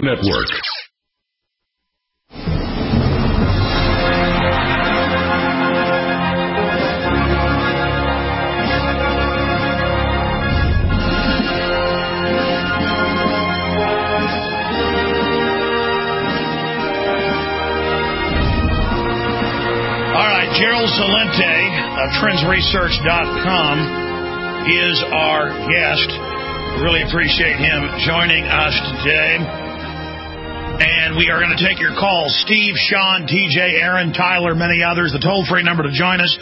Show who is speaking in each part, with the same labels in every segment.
Speaker 1: Network.
Speaker 2: Gerald Celente of TrendsResearch.com is our guest. Really appreciate him joining us today. And we are going to take your calls. Steve, Sean, TJ, Aaron, Tyler, many others. The toll-free number to join us,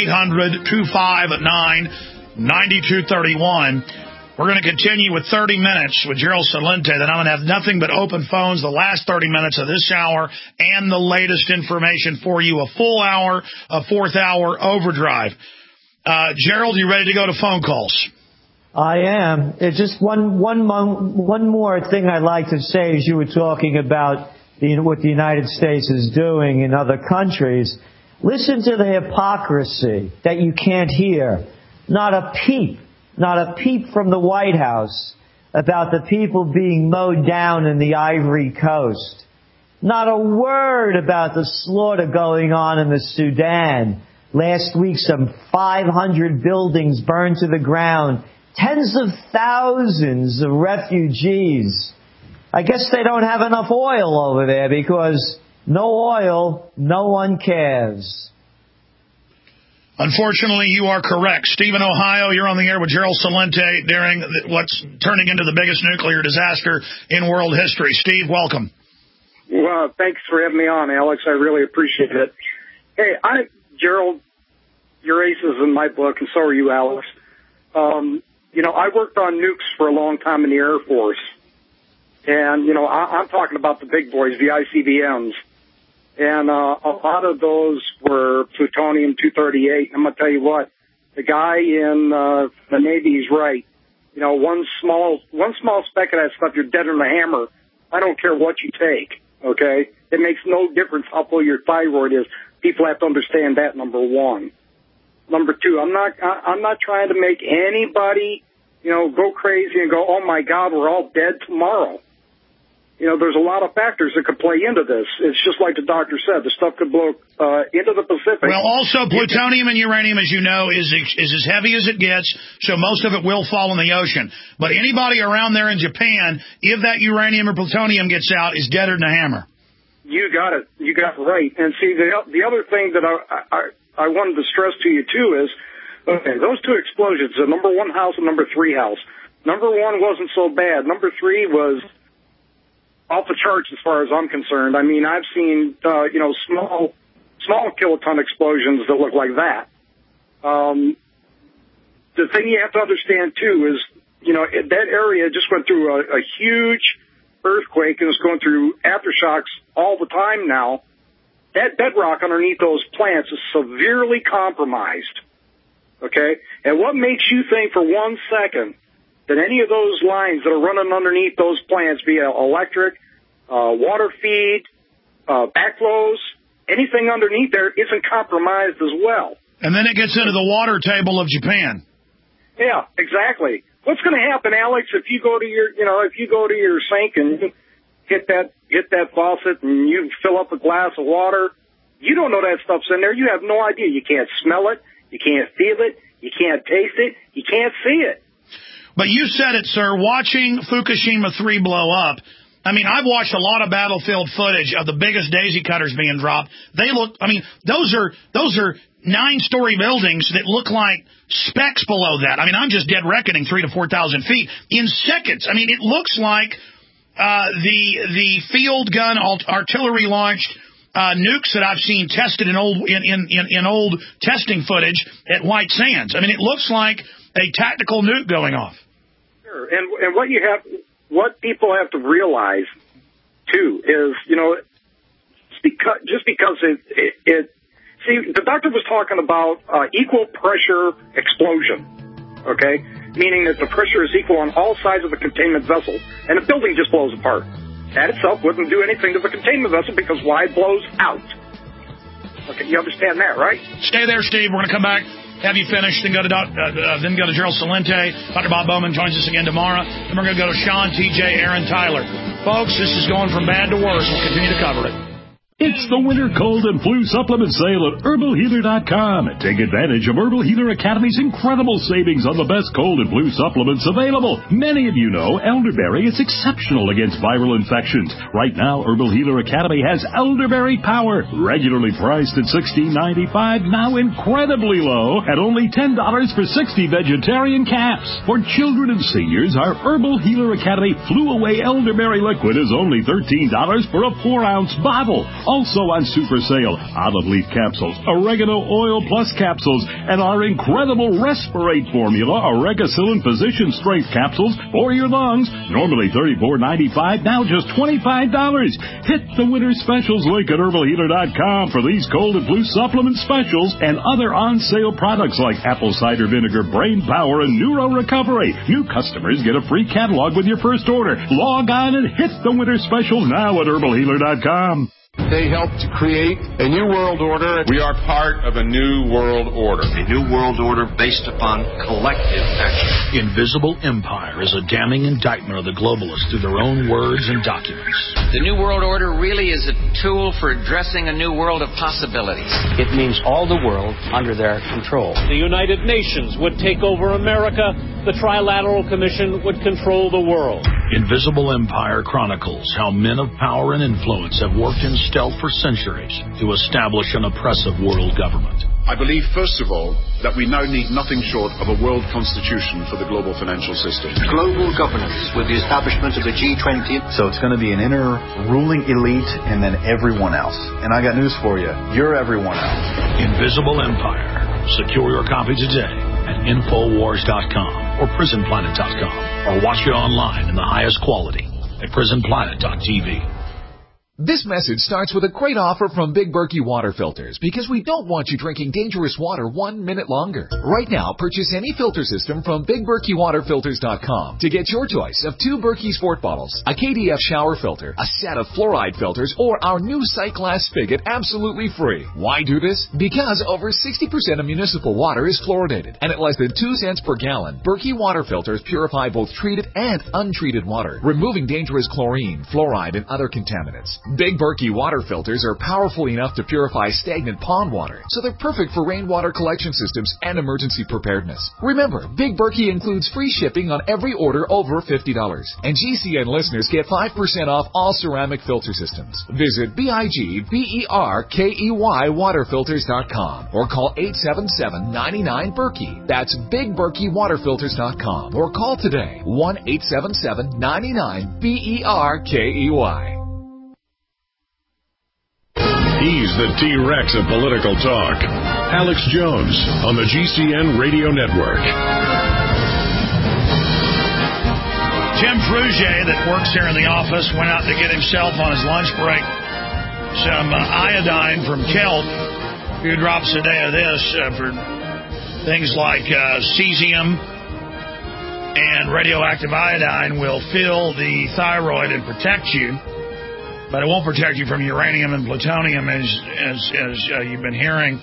Speaker 2: 800-259-9231. We're going to continue with 30 minutes with Gerald Celente. Then I'm going to have nothing but open phones the last 30 minutes of this hour and the latest information for you. A full hour, a fourth hour overdrive. Gerald, you ready to go to phone calls?
Speaker 3: I am. It's just one more thing I'd like to say as you were talking about what the United States is doing in other countries. Listen to the hypocrisy that you can't hear. Not a peep from the White House about the people being mowed down in the Ivory Coast. Not a word about the slaughter going on in the Sudan. Last week, some 500 buildings burned to the ground. Tens of thousands of refugees. I guess they don't have enough oil over there because no oil, no one cares.
Speaker 2: Unfortunately, you are correct. Steve in Ohio, you're on the air with Gerald Celente during what's turning into the biggest nuclear disaster in world history. Steve, welcome.
Speaker 4: Well, thanks for having me on, Alex. I really appreciate it. Hey, Gerald, you're aces in my book, and so are you, Alex. I worked on nukes for a long time in the Air Force. And, I'm talking about the big boys, the ICBMs. And a lot of those were plutonium-238. I'm going to tell you what, the guy in the Navy is right. One small speck of that stuff, you're dead on the hammer. I don't care what you take, okay? It makes no difference how full your thyroid is. People have to understand that, number one. Number two, I'm not trying to make anybody, go crazy and go, oh, my God, we're all dead tomorrow. There's a lot of factors that could play into this. It's just like the doctor said, the stuff could blow into the Pacific.
Speaker 2: Well, also, plutonium and uranium, as you know, is as heavy as it gets, so most of it will fall in the ocean. But anybody around there in Japan, if that uranium or plutonium gets out, is deader than a hammer.
Speaker 4: You got it. You got it right. And see, the other thing that I wanted to stress to you, too, is, okay, those two explosions, the number one house and number three house. Number one wasn't so bad. Number three was off the charts as far as I'm concerned. I mean, I've seen, small kiloton explosions that look like that. The thing you have to understand, too, is, that area just went through a huge earthquake and is going through aftershocks all the time now. That bedrock underneath those plants is severely compromised, okay? And what makes you think for 1 second that any of those lines that are running underneath those plants, be it electric, water feed, backflows, anything underneath there isn't compromised as well? And
Speaker 2: then it gets into the water table of Japan.
Speaker 4: Yeah, exactly. What's going to happen, Alex, if you go to your sink and hit that faucet and you fill up a glass of water? You don't know that stuff's in there. You have no idea. You can't smell it. You can't feel it. You can't taste it. You can't see it.
Speaker 2: But you said it, sir. Watching Fukushima 3 blow up, I mean, I've watched a lot of battlefield footage of the biggest daisy cutters being dropped. They look, I mean, those are 9-story buildings that look like specks below that. I mean, I'm just dead reckoning 3,000 to 4,000 feet in seconds. I mean, it looks like the field gun artillery launched nukes that I've seen tested in old testing footage at White Sands. I mean, it looks like a tactical nuke going off.
Speaker 4: Sure, and what people have to realize too is, just because it see, the doctor was talking about equal pressure explosion, okay? Meaning that the pressure is equal on all sides of the containment vessel, and the building just blows apart. That itself wouldn't do anything to the containment vessel because why? It blows out. Okay, you understand that, right?
Speaker 2: Stay there, Steve. We're going to come back, have you finished, then go to Gerald Celente. Dr. Bob Bowman joins us again tomorrow. Then we're going to go to Sean, TJ, Aaron, Tyler. Folks, this is going from bad to worse. We'll continue to cover it.
Speaker 1: It's the winter cold and flu supplement sale at HerbalHealer.com. Take advantage of Herbal Healer Academy's incredible savings on the best cold and flu supplements available. Many of you know elderberry is exceptional against viral infections. Right now, Herbal Healer Academy has Elderberry Power, regularly priced at $16.95, now incredibly low at only $10 for 60 vegetarian caps. For children and seniors, our Herbal Healer Academy Flu Away Elderberry Liquid is only $13 for a 4-ounce bottle. Also on super sale, olive leaf capsules, oregano oil plus capsules, and our incredible Respirate formula, Oregacillin Physician Strength capsules for your lungs. Normally $34.95, now just $25. Hit the winter specials link at HerbalHealer.com for these cold and flu supplement specials and other on-sale products like apple cider vinegar, brain power, and neuro recovery. New customers get a free catalog with your first order. Log on and hit the winter special now at HerbalHealer.com.
Speaker 5: They helped to create a new world order. We are part of a new world order.
Speaker 6: A new world order based upon collective action.
Speaker 2: Invisible Empire is a damning indictment of the globalists through their own words and documents.
Speaker 6: The new world order really is a tool for addressing a new world of possibilities.
Speaker 7: It means all the world under their control.
Speaker 8: The United Nations would take over America. The Trilateral Commission would control the world.
Speaker 2: Invisible Empire chronicles how men of power and influence have worked in stealth for centuries to establish an oppressive world government.
Speaker 9: I believe, first of all, that we now need nothing short of a world constitution for the global financial system.
Speaker 6: Global governance with the establishment of the G20.
Speaker 10: So it's going to be an inner ruling elite and then everyone else. And I got news for you. You're everyone else.
Speaker 2: Invisible Empire. Secure your copy today at Infowars.com or PrisonPlanet.com, or watch it online in the highest quality at PrisonPlanet.tv.
Speaker 11: This message starts with a great offer from Big Berkey Water Filters, because we don't want you drinking dangerous water 1 minute longer. Right now, purchase any filter system from BigBerkeyWaterFilters.com to get your choice of 2 Berkey Sport bottles, a KDF shower filter, a set of fluoride filters, or our new sight glass spigot absolutely free. Why do this? Because over 60% of municipal water is fluoridated, and at less than 2 cents per gallon, Berkey Water Filters purify both treated and untreated water, removing dangerous chlorine, fluoride, and other contaminants. Big Berkey water filters are powerful enough to purify stagnant pond water, so they're perfect for rainwater collection systems and emergency preparedness. Remember, Big Berkey includes free shipping on every order over $50, and GCN listeners get 5% off all ceramic filter systems. Visit BIGBERKEY waterfilters.com or call 877-99-BERKEY. That's BigBerkeyWaterFilters.com, or call today 1-877-99-BERKEY.
Speaker 12: He's the T-Rex of political talk. Alex Jones on the GCN Radio Network.
Speaker 2: Jim Frugier, that works here in the office, went out to get himself on his lunch break some iodine from kelp. A few drops a day of this for things like cesium and radioactive iodine will fill the thyroid and protect you. But it won't protect you from uranium and plutonium, as you've been hearing.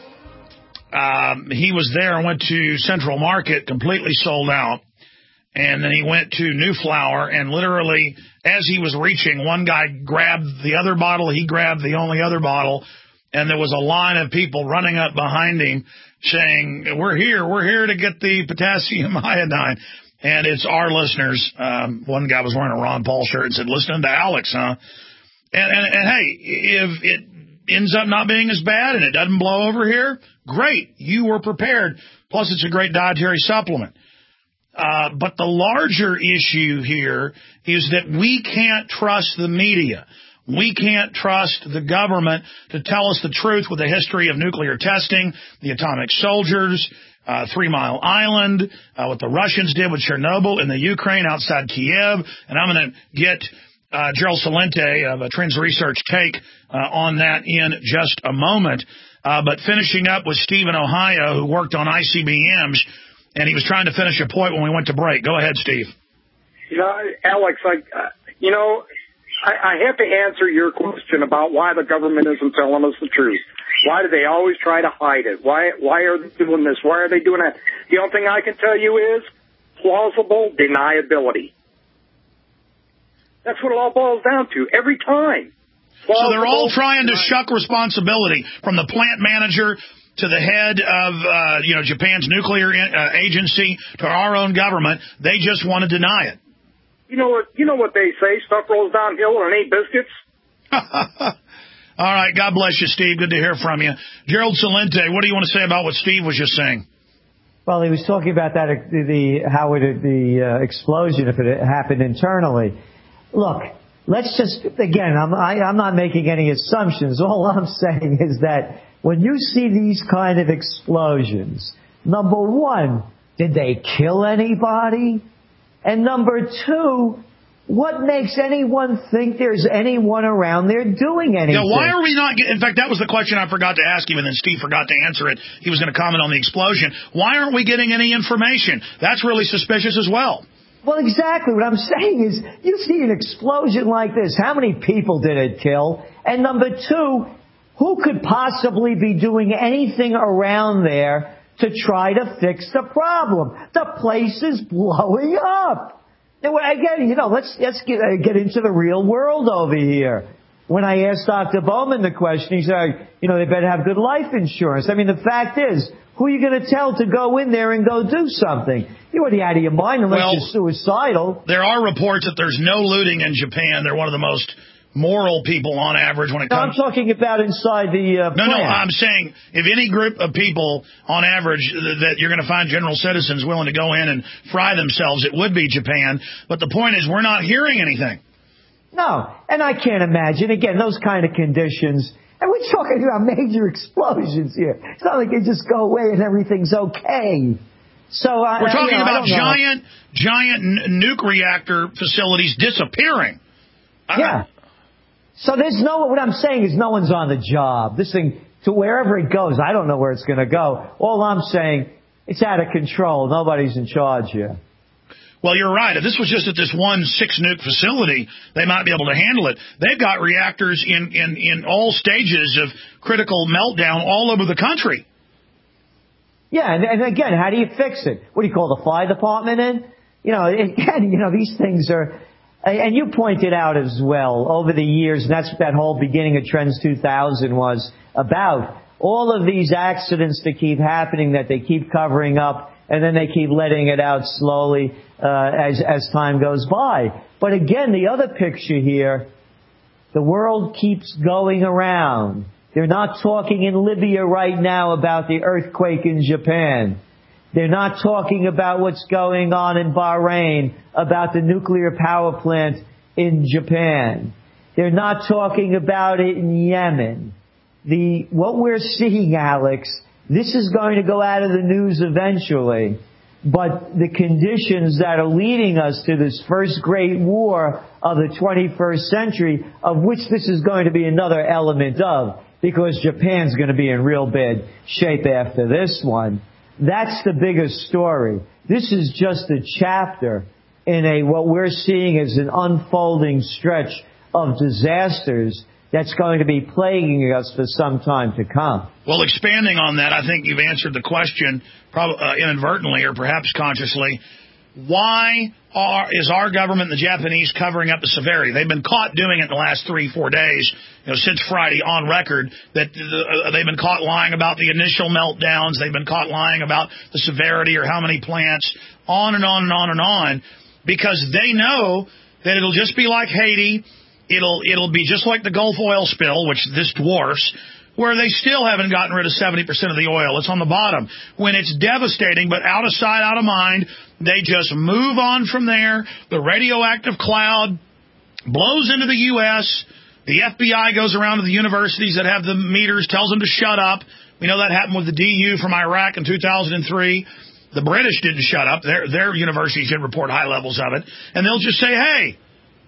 Speaker 2: He was there and went to Central Market, completely sold out. And then he went to New Flower, and literally, as he was reaching, one guy grabbed the other bottle, he grabbed the only other bottle, and there was a line of people running up behind him saying, we're here to get the potassium iodine. And it's our listeners. One guy was wearing a Ron Paul shirt and said, listening to Alex, huh? And hey, if it ends up not being as bad and it doesn't blow over here, great. You were prepared. Plus, it's a great dietary supplement. But the larger issue here is that we can't trust the media. We can't trust the government to tell us the truth with the history of nuclear testing, the atomic soldiers, 3 Mile Island, what the Russians did with Chernobyl in the Ukraine outside Kiev. And I'm going to get Gerald Celente of Trends Research take on that in just a moment. But finishing up with Steve in Ohio, who worked on ICBMs, and he was trying to finish a point when we went to break. Go ahead, Steve.
Speaker 4: Alex, I have to answer your question about why the government isn't telling us the truth. Why do they always try to hide it? Why are they doing this? Why are they doing that? The only thing I can tell you is plausible deniability. That's what it all boils down to every time.
Speaker 2: So they're all trying to shuck responsibility from the plant manager to the head of, Japan's nuclear agency to our own government. They just want to deny it.
Speaker 4: You know what they say, stuff rolls downhill and it ain't biscuits.
Speaker 2: All right, God bless you, Steve. Good to hear from you. Gerald Celente, what do you want to say about what Steve was just saying?
Speaker 3: Well, he was talking about that, the explosion, if it happened internally. Look, let's just, again, I'm not making any assumptions. All I'm saying is that when you see these kind of explosions, number one, did they kill anybody? And number two, what makes anyone think there's anyone around there doing anything?
Speaker 2: Yeah, why are we not in fact, that was the question I forgot to ask him, and then Steve forgot to answer it. He was going to comment on the explosion. Why aren't we getting any information? That's really suspicious as well.
Speaker 3: Well, exactly. What I'm saying is, you see an explosion like this, how many people did it kill? And number two, who could possibly be doing anything around there to try to fix the problem? The place is blowing up. Again, let's get into the real world over here. When I asked Dr. Bowman the question, he said, they better have good life insurance. I mean, the fact is, who are you going to tell to go in there and go do something? You're already out of your mind unless you're suicidal.
Speaker 2: There are reports that there's no looting in Japan. They're one of the most moral people on average when it comes...
Speaker 3: No, I'm talking about inside the plant.
Speaker 2: No, I'm saying if any group of people on average that you're going to find general citizens willing to go in and fry themselves, it would be Japan. But the point is we're not hearing anything.
Speaker 3: No, and I can't imagine, again, those kind of conditions. And we're talking about major explosions here. It's not like they just go away and everything's okay. So
Speaker 2: we're talking about giant nuke reactor facilities disappearing.
Speaker 3: Yeah. So what I'm saying is no one's on the job. This thing, to wherever it goes, I don't know where it's going to go. All I'm saying, it's out of control. Nobody's in charge here.
Speaker 2: Well, you're right. If this was just at this one 6-nuke facility, they might be able to handle it. They've got reactors in all stages of critical meltdown all over the country.
Speaker 3: Yeah, and again, how do you fix it? What do you call the fire department in? These things are... And you pointed out as well, over the years, and that's what that whole beginning of Trends 2000 was about, all of these accidents that keep happening, that they keep covering up, and then they keep letting it out slowly as time goes by. But again, the other picture here, the world keeps going around. They're not talking in Libya right now about the earthquake in Japan. They're not talking about what's going on in Bahrain, about the nuclear power plant in Japan. They're not talking about it in Yemen. What we're seeing, Alex, this is going to go out of the news eventually. But the conditions that are leading us to this first great war of the 21st century, of which this is going to be another element of, because Japan's going to be in real bad shape after this one. That's the biggest story. This is just a chapter in what we're seeing as an unfolding stretch of disasters that's going to be plaguing us for some time to come.
Speaker 2: Well, expanding on that, I think you've answered the question inadvertently or perhaps consciously. Why is our government and the Japanese covering up the severity? They've been caught doing it in the last 3-4 days, since Friday on record, that they've been caught lying about the initial meltdowns. They've been caught lying about the severity or how many plants, on and on and on and on, because they know that it'll just be like Haiti. It'll be just like the Gulf oil spill, which this dwarfs, where they still haven't gotten rid of 70% of the oil. It's on the bottom. When it's devastating, but out of sight, out of mind, they just move on from there. The radioactive cloud blows into the U.S. The FBI goes around to the universities that have the meters, tells them to shut up. We know that happened with the DU from Iraq in 2003. The British didn't shut up. Their universities didn't report high levels of it. And they'll just say, hey,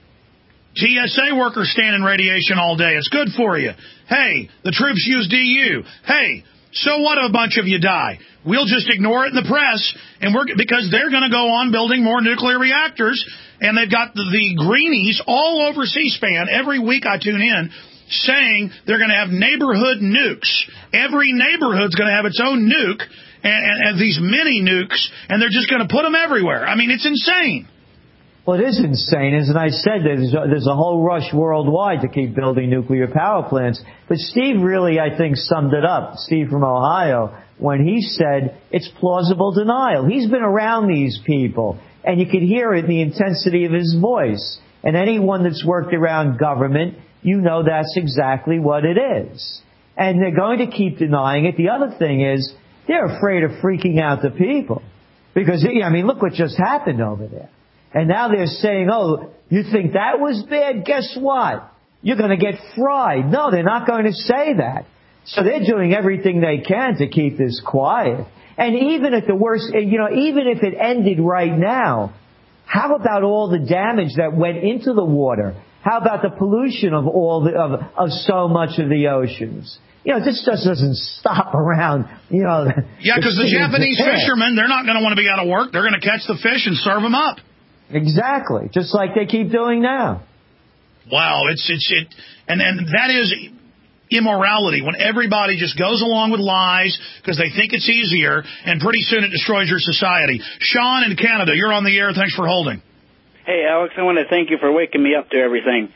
Speaker 2: TSA workers stand in radiation all day. It's good for you. Hey, the troops use DU. Hey, so what if a bunch of you die? We'll just ignore it in the press, and because they're going to go on building more nuclear reactors, and they've got the greenies all over C-SPAN. Every week I tune in saying they're going to have neighborhood nukes. Every neighborhood's going to have its own nuke, and these mini nukes, and they're just going to put them everywhere. I mean, it's insane.
Speaker 3: Well, it is insane. As I said, there's a whole rush worldwide to keep building nuclear power plants. But Steve really, I think, summed it up, Steve from Ohio, when he said it's plausible denial. He's been around these people, and you could hear it in the intensity of his voice. And anyone that's worked around government, you know that's exactly what it is. And they're going to keep denying it. The other thing is, they're afraid of freaking out the people. Because, I mean, look what just happened over there. And now they're saying, oh, you think that was bad? Guess what? You're going to get fried. No, they're not going to say that. So they're doing everything they can to keep this quiet. And even at the worst, even if it ended right now, how about all the damage that went into the water? How about the pollution of of so much of the oceans? This just doesn't stop around,
Speaker 2: Yeah, because the Japanese fishermen, they're not going to want to be out of work. They're going to catch the fish and serve them up.
Speaker 3: Exactly, just like they keep doing now.
Speaker 2: Wow, and that is immorality, when everybody just goes along with lies because they think it's easier, and pretty soon it destroys your society. Sean in Canada, you're on the air. Thanks for holding.
Speaker 13: Hey, Alex, I want to thank you for waking me up to everything.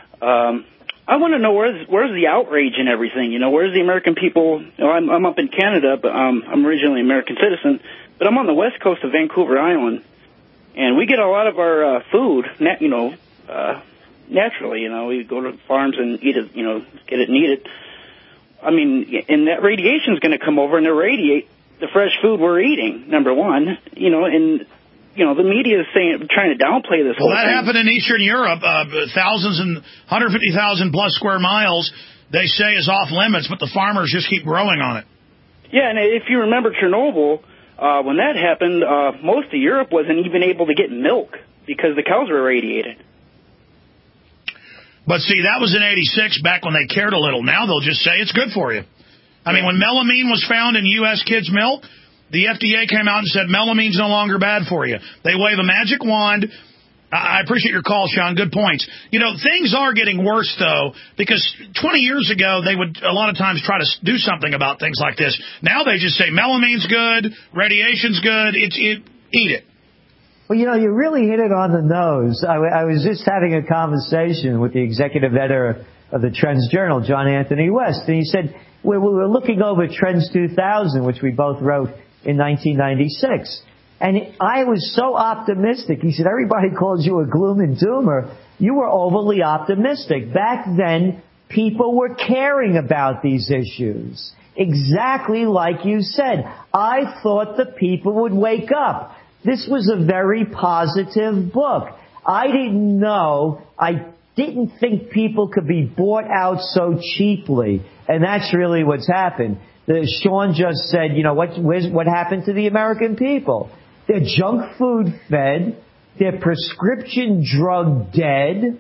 Speaker 13: I want to know where's the outrage and everything. Where's the American people? I'm up in Canada, but I'm originally an American citizen, but I'm on the west coast of Vancouver Island, and we get a lot of our food, naturally. We go to farms and eat it, get it and eat it. I mean, and that radiation is going to come over and irradiate the fresh food we're eating. Number one, and the media is trying to downplay this whole thing. Well, that
Speaker 2: happened in Eastern Europe. Thousands and 150,000 plus square miles, they say, is off limits, but the farmers just keep growing on it.
Speaker 13: Yeah, and if you remember Chernobyl, when that happened, most of Europe wasn't even able to get milk because the cows were irradiated.
Speaker 2: But see, that was in 86, back when they cared a little. Now they'll just say it's good for you. I mean, when melamine was found in U.S. kids' milk, the FDA came out and said melamine's no longer bad for you. They wave a magic wand. I appreciate your call, Sean. Good points. Things are getting worse, though, because 20 years ago, they would a lot of times try to do something about things like this. Now they just say melamine's good, radiation's good, eat it.
Speaker 3: Well, you really hit it on the nose. I was just having a conversation with the executive editor of the Trends Journal, John Anthony West, and he said, we were looking over Trends 2000, which we both wrote in 1996. And I was so optimistic. He said, everybody calls you a gloom and doomer. You were overly optimistic. Back then, people were caring about these issues. Exactly like you said. I thought the people would wake up. This was a very positive book. I didn't think people could be bought out so cheaply. And that's really what's happened. Sean just said, what happened to the American people? They're junk food fed. They're prescription drug dead.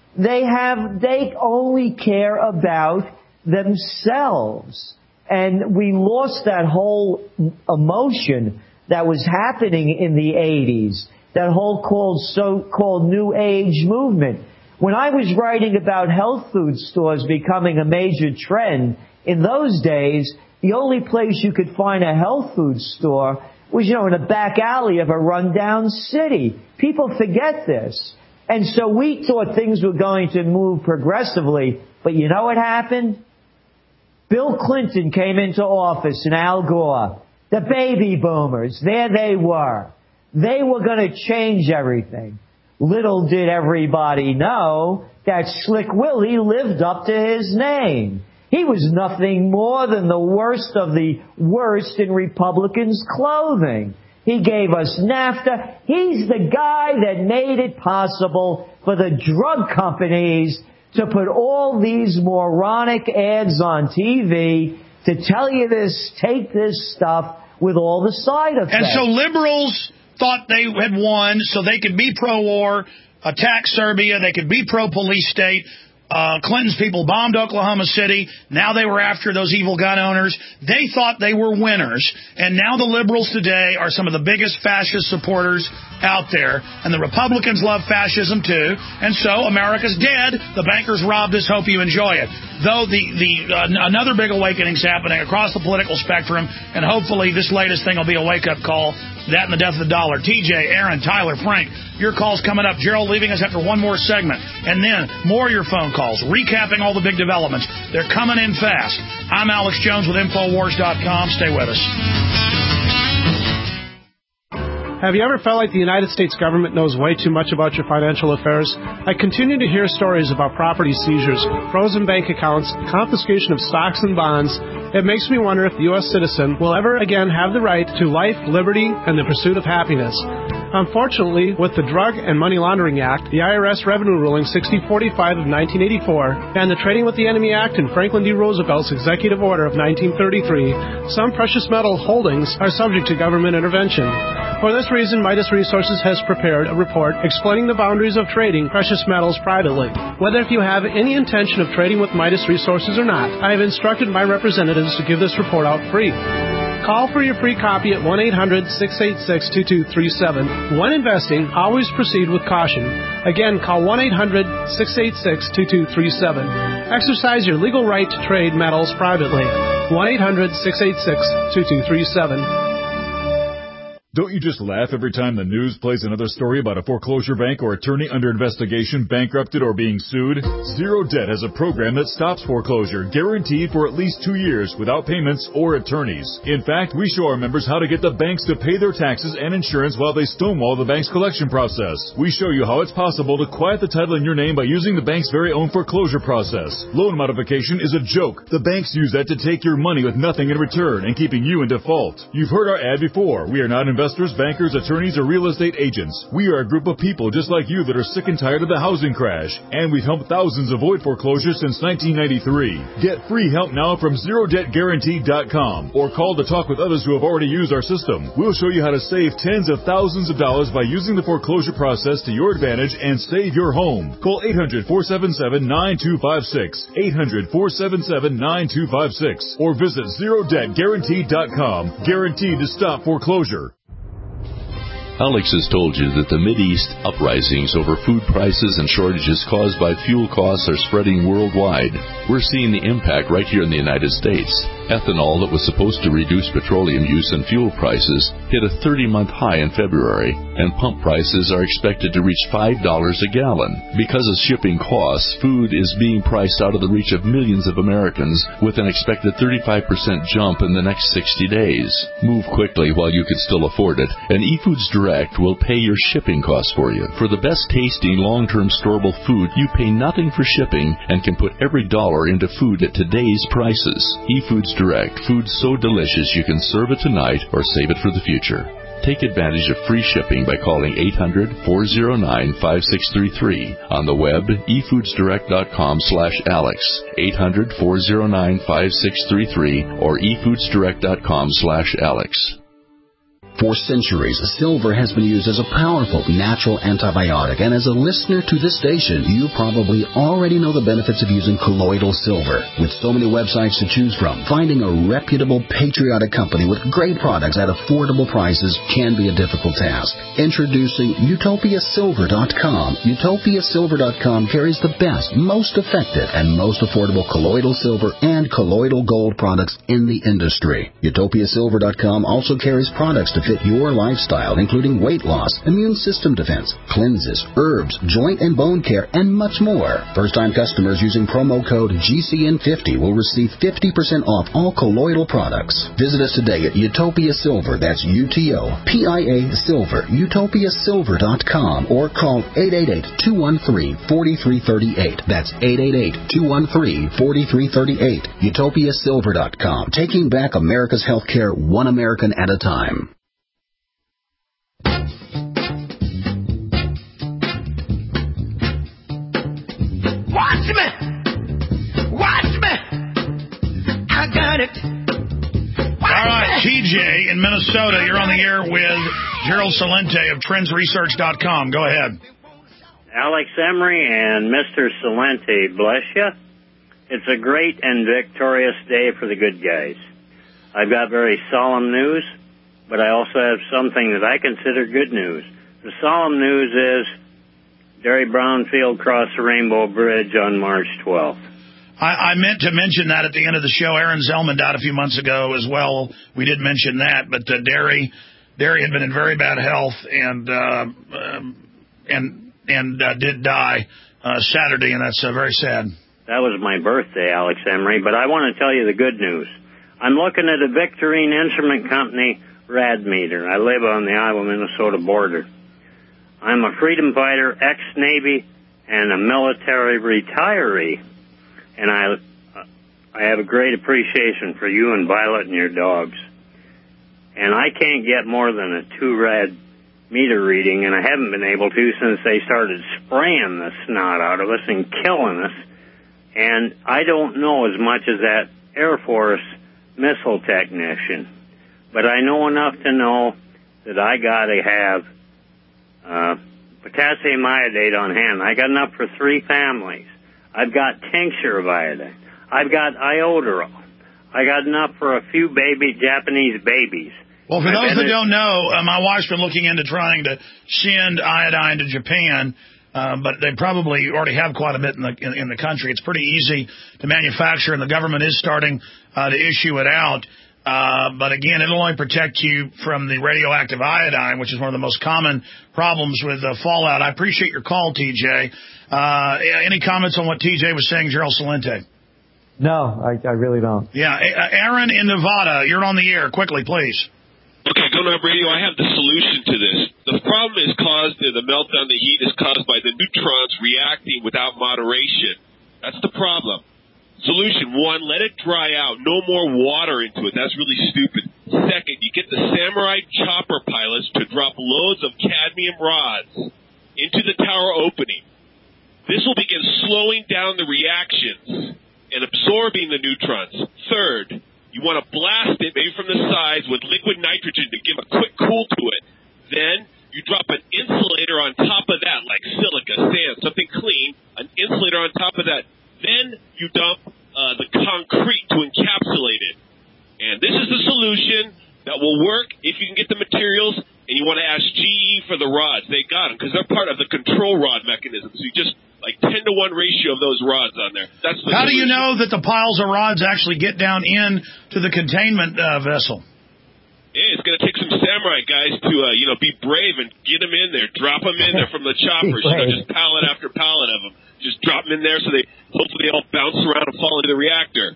Speaker 3: They only care about themselves. And we lost that whole emotion that was happening in the 80s. That whole so-called New Age movement. When I was writing about health food stores becoming a major trend, in those days, the only place you could find a health food store was, in a back alley of a rundown city. People forget this. And so we thought things were going to move progressively. But you know what happened? Bill Clinton came into office and Al Gore. The baby boomers, there they were. They were going to change everything. Little did everybody know that Slick Willie lived up to his name. He was nothing more than the worst of the worst in Republicans' clothing. He gave us NAFTA. He's the guy that made it possible for the drug companies to put all these moronic ads on TV to tell you this, take this stuff with all the side effects.
Speaker 2: And so liberals thought they had won so they could be pro-war, attack Serbia, they could be pro-police state. Clinton's people bombed Oklahoma City. Now they were after those evil gun owners. They thought they were winners. And now the liberals today are some of the biggest fascist supporters out there. And the Republicans love fascism too. And so America's dead. The bankers robbed us. Hope you enjoy it. Though another big awakening's happening across the political spectrum. And hopefully this latest thing will be a wake-up call. That and the death of the dollar. TJ, Aaron, Tyler, Frank, your call's coming up. Gerald leaving us after one more segment. And then more of your phone calls, recapping all the big developments. They're coming in fast. I'm Alex Jones with Infowars.com. Stay with us.
Speaker 14: Have you ever felt like the United States government knows way too much about your financial affairs? I continue to hear stories about property seizures, frozen bank accounts, confiscation of stocks and bonds. It makes me wonder if the U.S. citizen will ever again have the right to life, liberty, and the pursuit of happiness. Unfortunately, with the Drug and Money Laundering Act, the IRS Revenue Ruling 6045 of 1984, and the Trading with the Enemy Act and Franklin D. Roosevelt's Executive Order of 1933, some precious metal holdings are subject to government intervention. For this reason, Midas Resources has prepared a report explaining the boundaries of trading precious metals privately. Whether if you have any intention of trading with Midas Resources or not, I have instructed my representatives to give this report out free. Call for your free copy at 1-800-686-2237. When investing, always proceed with caution. Again, call 1-800-686-2237. Exercise your legal right to trade metals privately. 1-800-686-2237.
Speaker 15: Don't you just laugh every time the news plays another story about a foreclosure bank or attorney under investigation, bankrupted, or being sued? Zero Debt has a program that stops foreclosure, guaranteed for at least 2 years, without payments or attorneys. In fact, we show our members how to get the banks to pay their taxes and insurance while they stonewall the bank's collection process. We show you how it's possible to quiet the title in your name by using the bank's very own foreclosure process. Loan modification is a joke. The banks use that to take your money with nothing in return and keeping you in default. You've heard our ad before. We are not investors, bankers, attorneys, or real estate agents. We are a group of people just like you that are sick and tired of the housing crash. And we've helped thousands avoid foreclosure since 1993. Get free help now from ZeroDebtGuaranteed.com or call to talk with others who have already used our system. We'll show you how to save tens of thousands of dollars by using the foreclosure process to your advantage and save your home. Call 800-477-9256, 800-477-9256, or visit ZeroDebtGuaranteed.com. Guaranteed to stop foreclosure.
Speaker 16: Alex has told you that the Mideast uprisings over food prices and shortages caused by fuel costs are spreading worldwide. We're seeing the impact right here in the United States. Ethanol that was supposed to reduce petroleum use and fuel prices hit a 30-month high in February, and pump prices are expected to reach $5 a gallon. Because of shipping costs, food is being priced out of the reach of millions of Americans with an expected 35% jump in the next 60 days. Move quickly while you can still afford it, and eFoods Direct will pay your shipping costs for you. For the best tasting long-term storable food, you pay nothing for shipping and can put every dollar into food at today's prices. eFoods Direct, food so delicious you can serve it tonight or save it for the future. Take advantage of free shipping by calling 800-409-5633. On the web, efoodsdirect.com/Alex, 800-409-5633, or efoodsdirect.com/Alex.
Speaker 17: For centuries, silver has been used as a powerful natural antibiotic, and as a listener to this station, you probably already know the benefits of using colloidal silver. With so many websites to choose from, finding a reputable, patriotic company with great products at affordable prices can be a difficult task. Introducing UtopiaSilver.com. UtopiaSilver.com carries the best, most effective, and most affordable colloidal silver and colloidal gold products in the industry. UtopiaSilver.com also carries products to fit your lifestyle, including weight loss, immune system defense, cleanses, herbs, joint and bone care, and much more. First-time customers using promo code GCN50 will receive 50% off all colloidal products. Visit us today at Utopia Silver, that's UTOPIA Silver, UtopiaSilver.com, or call 888-213-4338. That's 888-213-4338. UtopiaSilver.com, taking back America's healthcare one American at a time.
Speaker 18: Watch me! Watch me! I got it!
Speaker 2: All right, TJ in Minnesota, you're on the air with Gerald Celente of TrendsResearch.com. Go ahead.
Speaker 19: Alex Emery and Mr. Salente, bless you. It's a great and victorious day for the good guys. I've got very solemn news, but I also have something that I consider good news. The solemn news is Derry Brownfield crossed the Rainbow Bridge on March 12th.
Speaker 2: I meant to mention that at the end of the show. Aaron Zellman died a few months ago as well. We did mention that, but Derry had been in very bad health and did die Saturday, and that's very sad.
Speaker 19: That was my birthday, Alex Emery, but I want to tell you the good news. I'm looking at a Victorine Instrument Company rad meter. I live on the Iowa-Minnesota border. I'm a freedom fighter, ex-Navy, and a military retiree, and I have a great appreciation for you and Violet and your dogs. And I can't get more than a 2 rad meter reading, and I haven't been able to since they started spraying the snot out of us and killing us. And I don't know as much as that Air Force missile technician, but I know enough to know that I got to have potassium iodate on hand. I got enough for 3 families. I've got tincture of iodine. I've got iodoral. I got enough for a few Japanese babies.
Speaker 2: Well, for those that don't know, my wife's been looking into trying to send iodine to Japan, but they probably already have quite a bit in the country. It's pretty easy to manufacture, and the government is starting to issue it out. But again, it'll only protect you from the radioactive iodine, which is one of the most common problems with fallout. I appreciate your call, TJ. Any comments on what TJ was saying, Gerald Salente?
Speaker 3: No, I really don't.
Speaker 2: Yeah, Aaron in Nevada, you're on the air. Quickly, please.
Speaker 20: Okay, Gun Up Radio, I have the solution to this. The problem is caused, the meltdown, the heat is caused by the neutrons reacting without moderation. That's the problem. Solution 1, let it dry out. No more water into it. That's really stupid. Second, you get the Samurai chopper pilots to drop loads of cadmium rods into the tower opening. This will begin slowing down the reactions and absorbing the neutrons. Third, you want to blast it, maybe from the sides, with liquid nitrogen to give a quick cool to it. Then you drop an insulator on top of that, like silica, sand, something clean, an insulator on top of that. Then you dump the concrete to encapsulate it. And this is the solution that will work if you can get the materials, and you want to ask GE for the rods. They got them, because they're part of the control rod mechanism. So you just, like 10-to-1 ratio of those rods on there. That's the
Speaker 2: How
Speaker 20: solution.
Speaker 2: do you know that the piles of rods actually get down into the containment vessel?
Speaker 20: Yeah, it's going to take some samurai guys to, be brave and get them in there, drop them in there from the choppers, just pallet after pallet of them. Just drop them in there so hopefully they all bounce around and fall into the reactor.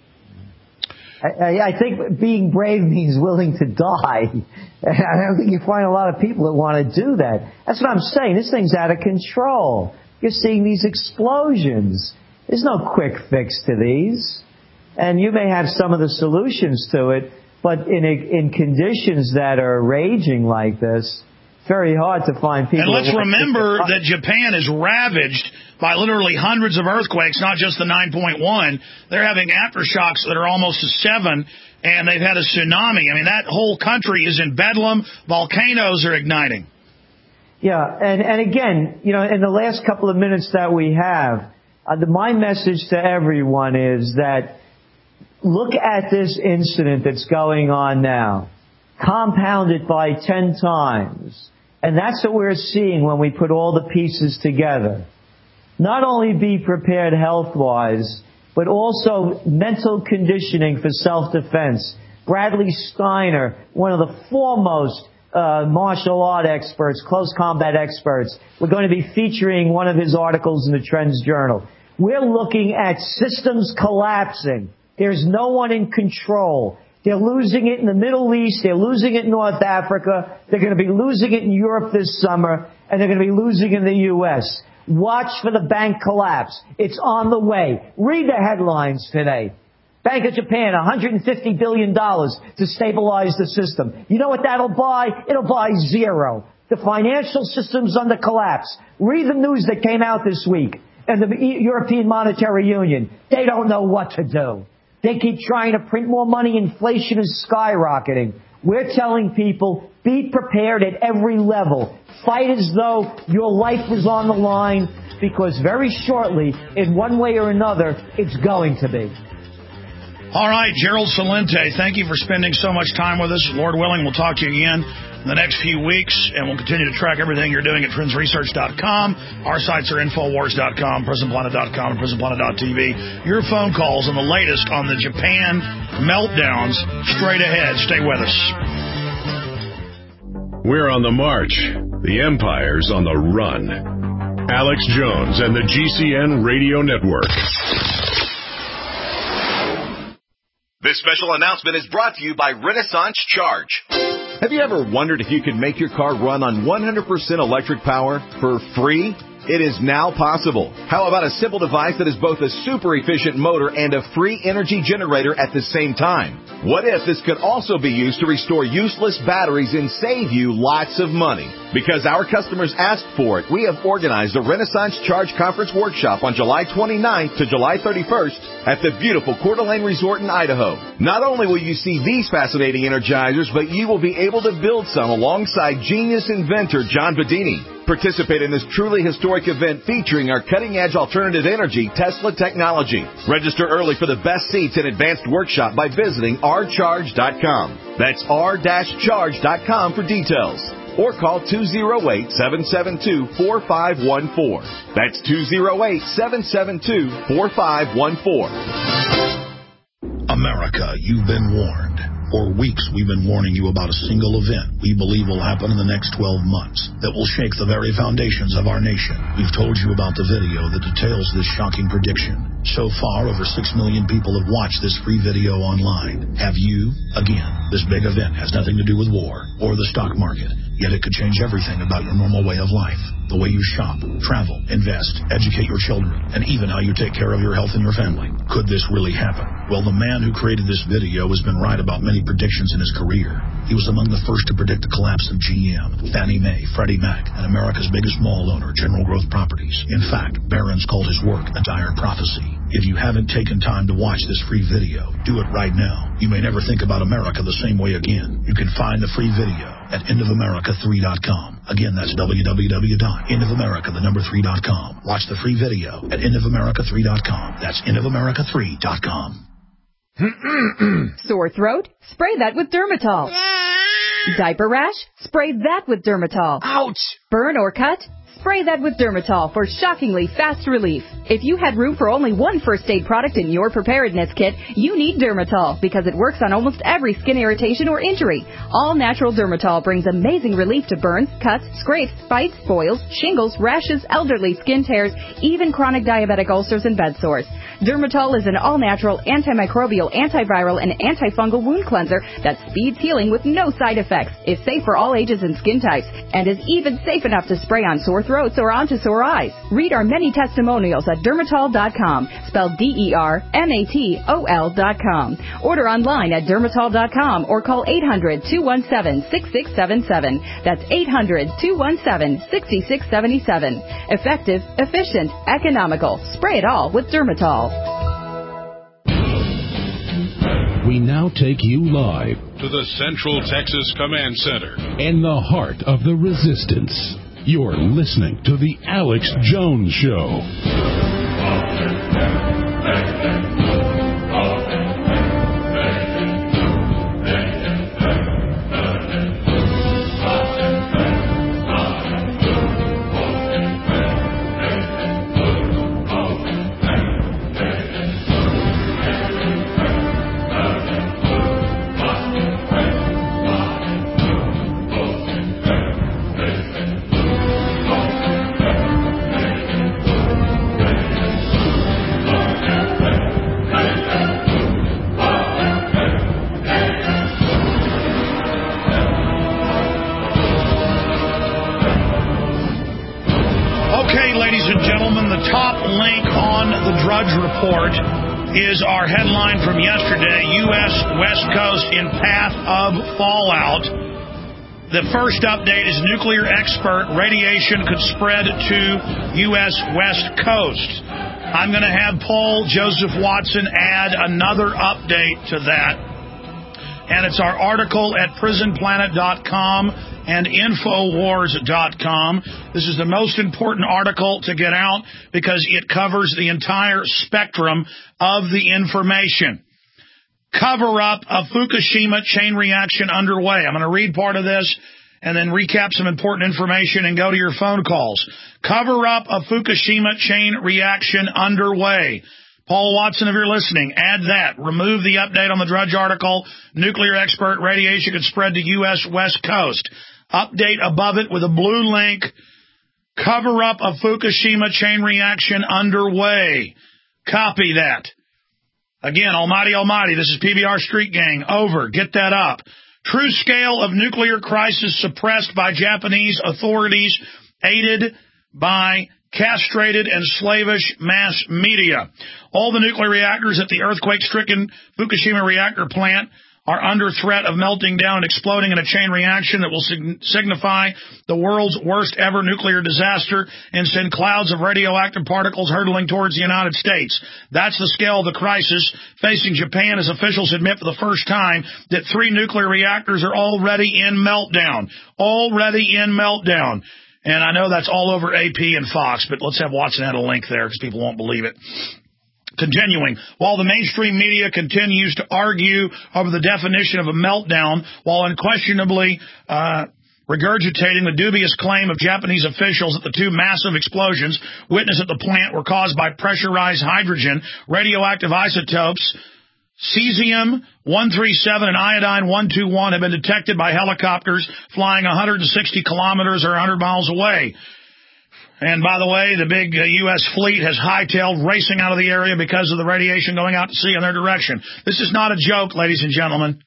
Speaker 3: I think being brave means willing to die. I don't think you find a lot of people that want to do that. That's what I'm saying. This thing's out of control. You're seeing these explosions. There's no quick fix to these. And you may have some of the solutions to it, but in conditions that are raging like this, it's very hard to find people.
Speaker 2: And let's remember that Japan is ravaged by literally hundreds of earthquakes, not just the 9.1. They're having aftershocks that are almost a 7, and they've had a tsunami. I mean, that whole country is in bedlam. Volcanoes are igniting.
Speaker 3: Yeah, and again, in the last couple of minutes that we have, my message to everyone is that look at this incident that's going on now. Compound it by 10 times. And that's what we're seeing when we put all the pieces together. Not only be prepared health-wise, but also mental conditioning for self-defense. Bradley Steiner, one of the foremost martial art experts, close combat experts. We're going to be featuring one of his articles in the Trends Journal. We're looking at systems collapsing. There's no one in control. They're losing it in the Middle East. They're losing it in North Africa. They're going to be losing it in Europe this summer. And they're going to be losing it in the U.S. Watch for the bank collapse. It's on the way. Read the headlines today. Bank of Japan, $150 billion to stabilize the system. You know what that'll buy? It'll buy zero. The financial system's under collapse. Read the news that came out this week. And the European Monetary Union, they don't know what to do. They keep trying to print more money. Inflation is skyrocketing. We're telling people, be prepared at every level. Fight as though your life is on the line, because very shortly, in one way or another, it's going to be.
Speaker 2: All right, Gerald Celente, thank you for spending so much time with us. Lord willing, we'll talk to you again in the next few weeks, and we'll continue to track everything you're doing at TrendsResearch.com. Our sites are Infowars.com, PrisonPlanet.com, and PrisonPlanet.tv. Your phone calls and the latest on the Japan meltdowns straight ahead. Stay with us.
Speaker 12: We're on the march. The Empire's on the run. Alex Jones and the GCN Radio Network.
Speaker 21: This special announcement is brought to you by Renaissance Charge. Have you ever wondered if you could make your car run on 100% electric power for free? It is now possible. How about a simple device that is both a super efficient motor and a free energy generator at the same time? What if this could also be used to restore useless batteries and save you lots of money? Because our customers asked for it, we have organized a Renaissance Charge Conference Workshop on July 29th to July 31st at the beautiful Coeur d'Alene Resort in Idaho. Not only will you see these fascinating energizers, but you will be able to build some alongside genius inventor John Bedini. Participate in this truly historic event featuring our cutting-edge alternative energy Tesla technology. Register early for the best seats and advanced workshop by visiting rcharge.com. That's r-charge.com for details. Or call 208-772-4514. That's 208-772-4514.
Speaker 22: America, you've been warned. For weeks, we've been warning you about a single event we believe will happen in the next 12 months that will shake the very foundations of our nation. We've told you about the video that details this shocking prediction. So far, over 6 million people have watched this free video online. Have you? Again, this big event has nothing to do with war or the stock market, yet it could change everything about your normal way of life. The way you shop, travel, invest, educate your children, and even how you take care of your health and your family. Could this really happen? Well, the man who created this video has been right about many predictions in his career. He was among the first to predict the collapse of GM, Fannie Mae, Freddie Mac, and America's biggest mall owner, General Growth Properties. In fact, Barron's called his work a dire prophecy. If you haven't taken time to watch this free video, do it right now. You may never think about America the same way again. You can find the free video at endofamerica3.com. Again, that's www.endofamerica3.com. Watch the free video at endofamerica3.com. That's endofamerica3.com.
Speaker 23: Sore throat? Spray that with Dermatol. Diaper rash? Spray that with Dermatol. Ouch! Burn or cut? Spray that with Dermatol for shockingly fast relief. If you had room for only one first aid product in your preparedness kit, you need Dermatol because it works on almost every skin irritation or injury. All natural Dermatol brings amazing relief to burns, cuts, scrapes, bites, boils, shingles, rashes, elderly skin tears, even chronic diabetic ulcers and bed sores. Dermatol is an all-natural, antimicrobial, antiviral, and antifungal wound cleanser that speeds healing with no side effects, is safe for all ages and skin types, and is even safe enough to spray on sore throats or onto sore eyes. Read our many testimonials at Dermatol.com, spelled DERMATOL.com. Order online at Dermatol.com or call 800-217-6677. That's 800-217-6677. Effective, efficient, economical. Spray it all with Dermatol.
Speaker 12: We now take you live to the Central Texas Command Center in the heart of the resistance. You're listening to The Alex Jones Show.
Speaker 2: Is our headline from yesterday, U.S. West Coast in path of fallout. The first update is nuclear expert, radiation could spread to U.S. West Coast. I'm going to have Paul Joseph Watson add another update to that. And it's our article at prisonplanet.com and Infowars.com. This is the most important article to get out because it covers the entire spectrum of the information. Cover-up of Fukushima chain reaction underway. I'm going to read part of this and then recap some important information and go to your phone calls. Cover-up of Fukushima chain reaction underway. Paul Watson, if you're listening, add that. Remove the update on the Drudge article. Nuclear expert, radiation could spread to U.S. West Coast. Update above it with a blue link. Cover-up of Fukushima chain reaction underway. Copy that. Again, almighty, this is PBR Street Gang. Over. Get that up. True scale of nuclear crisis suppressed by Japanese authorities, aided by castrated and slavish mass media. All the nuclear reactors at the earthquake-stricken Fukushima reactor plant are under threat of melting down and exploding in a chain reaction that will signify the world's worst ever nuclear disaster and send clouds of radioactive particles hurtling towards the United States. That's the scale of the crisis facing Japan as officials admit for the first time that 3 nuclear reactors are already in meltdown. Already in meltdown. And I know that's all over AP and Fox, but let's have Watson add a link there because people won't believe it. Continuing, while the mainstream media continues to argue over the definition of a meltdown, while unquestionably regurgitating the dubious claim of Japanese officials that the 2 massive explosions witnessed at the plant were caused by pressurized hydrogen, radioactive isotopes, cesium-137 and iodine-121 have been detected by helicopters flying 160 kilometers or 100 miles away. And by the way, the big U.S. fleet has hightailed racing out of the area because of the radiation going out to sea in their direction. This is not a joke, ladies and gentlemen.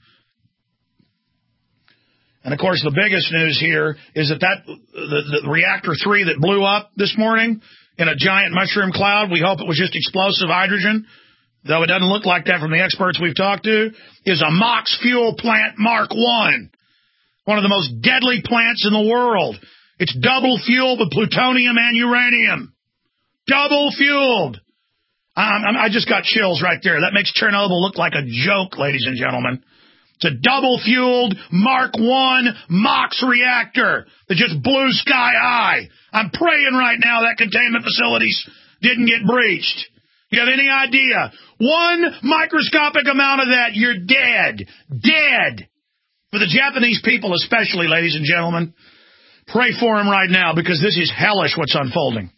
Speaker 2: And, of course, the biggest news here is that the reactor 3 that blew up this morning in a giant mushroom cloud, we hope it was just explosive hydrogen, though it doesn't look like that from the experts we've talked to, is a MOX fuel plant Mark I, one of the most deadly plants in the world. It's double fueled with plutonium and uranium. Double fueled. I just got chills right there. That makes Chernobyl look like a joke, ladies and gentlemen. It's a double fueled Mark I MOX reactor that just blew sky high. I'm praying right now that containment facilities didn't get breached. You have any idea? One microscopic amount of that, you're dead. Dead. For the Japanese people especially, ladies and gentlemen. Pray for them right now because this is hellish what's unfolding.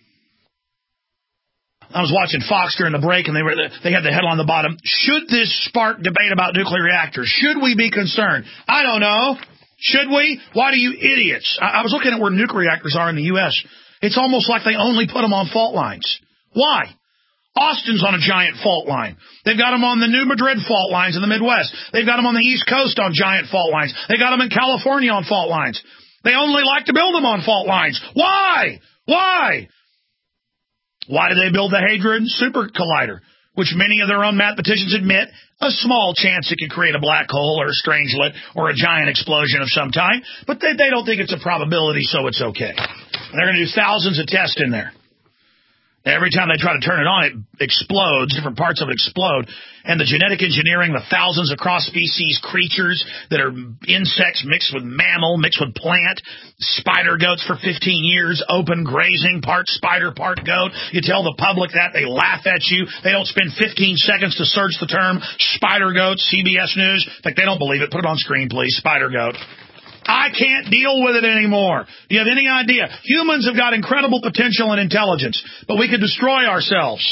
Speaker 2: I was watching Fox during the break and they had the headline on the bottom. Should this spark debate about nuclear reactors? Should we be concerned? I don't know. Should we? Why do you idiots? I was looking at where nuclear reactors are in the U.S. It's almost like they only put them on fault lines. Why? Austin's on a giant fault line. They've got them on the New Madrid fault lines in the Midwest. They've got them on the East Coast on giant fault lines. They got them in California on fault lines. They only like to build them on fault lines. Why? Why? Why do they build the Hadron Super Collider, which many of their own mathematicians admit a small chance it could create a black hole or a strangelet or a giant explosion of some type, but they don't think it's a probability, so it's okay. And they're going to do thousands of tests in there. Every time they try to turn it on, it explodes. Different parts of it explode. And the genetic engineering, the thousands of cross-species creatures that are insects mixed with mammal, mixed with plant, spider goats for 15 years, open grazing, part spider, part goat. You tell the public that, they laugh at you. They don't spend 15 seconds to search the term spider goat, CBS News. In fact, they don't believe it. Put it on screen, please. Spider goat. I can't deal with it anymore. Do you have any idea? Humans have got incredible potential and intelligence, but we could destroy ourselves.